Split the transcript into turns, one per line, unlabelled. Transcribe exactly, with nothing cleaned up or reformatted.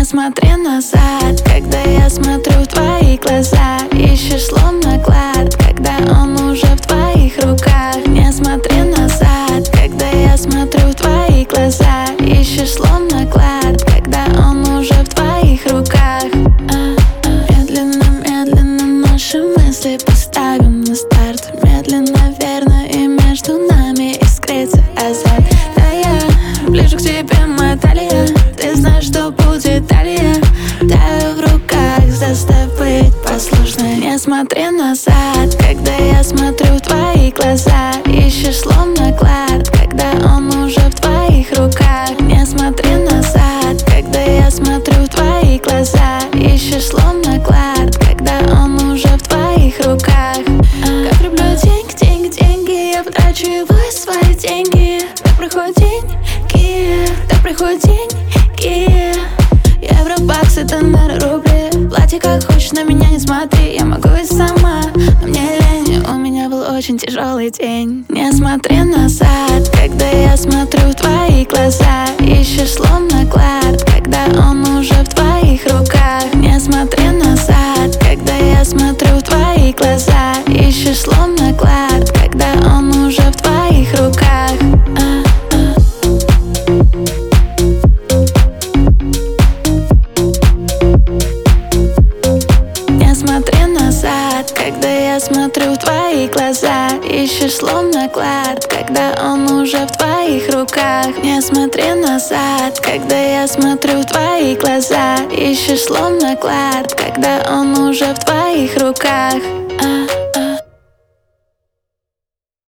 смотри назад, когда я смотрю в твои глаза. Ищешь словно клад, когда он уже в твоих руках. Не смотри назад, когда я смотрю в твои глаза. Ищешь словно клад, когда он уже в твоих руках. Медленно, медленно наши мысли поставим на старт. Медленно, верно, и между нами искрится азарт. Да, я ближе к тебе, моя талия. Ты знаешь, что будет далее. Таю в руках, заставь быть послушной. Не смотри назад, когда я смотрю в твои глаза. Ищешь словно клад, когда он уже в твоих руках. Не смотри назад, когда я смотрю в твои глаза. Ищешь словно клад, когда он уже в твоих руках. Как люблю деньги, деньги, деньги. Я потрачу его свои деньги. Так проходят деньги, так проходят деньги. Евро, баксы, доллары, рубли. Платье как хочешь, на меня не смотри. Я могу и сама, но мне лень. У меня был очень тяжелый день. Не смотри назад, когда я смотрю в твои глаза. Ищешь словно клад, когда он уже в твоих руках. Не смотри назад, когда я смотрю в твои глаза. Ищешь словно клад, когда он уже в твоих руках. Не смотри назад, когда я смотрю в твои глаза. Ищешь словно клад, когда он уже в твоих руках. Не смотри назад, когда я смотрю в твои глаза. Ищешь словно клад, когда он уже в твоих руках. а